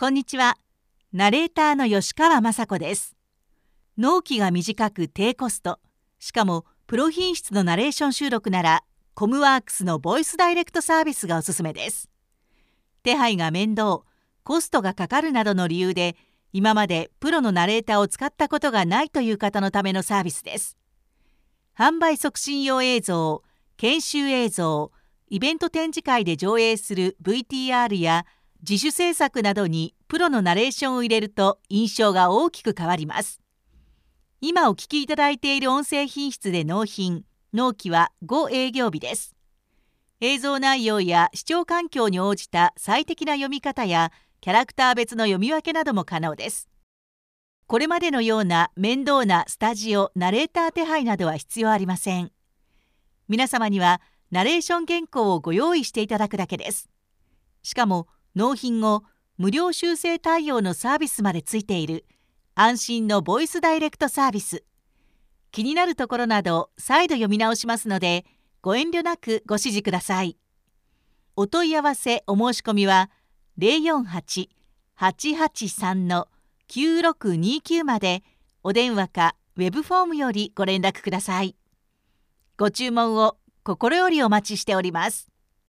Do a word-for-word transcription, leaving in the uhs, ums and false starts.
こんにちは。ナレーターの吉川雅子です。納期が短く低コスト、しかもプロ品質のナレーション収録なら、コムワークスのボイスダイレクトサービスがおすすめです。手配が面倒、コストがかかるなどの理由で、今までプロのナレーターを使ったことがないという方のためのサービスです。販売促進用映像、研修映像、イベント展示会で上映する ブイティーアール や自主制作などにプロのナレーションを入れると印象が大きく変わります。今お聞きいただいている音声品質で納品、納期はご営業日です。映像内容や視聴環境に応じた最適な読み方やキャラクター別の読み分けなども可能です。これまでのような面倒なスタジオ、ナレーター手配などは必要ありません。皆様にはナレーション原稿をご用意していただくだけです。しかも納品後、無料修正対応のサービスまでついている安心のボイスダイレクトサービス。気になるところなど再度読み直しますので、ご遠慮なくご指示ください。お問い合わせお申し込みは ゼロよんはち はちはちさん きゅうろくにきゅう までお電話かウェブフォームよりご連絡ください。ご注文を心よりお待ちしております。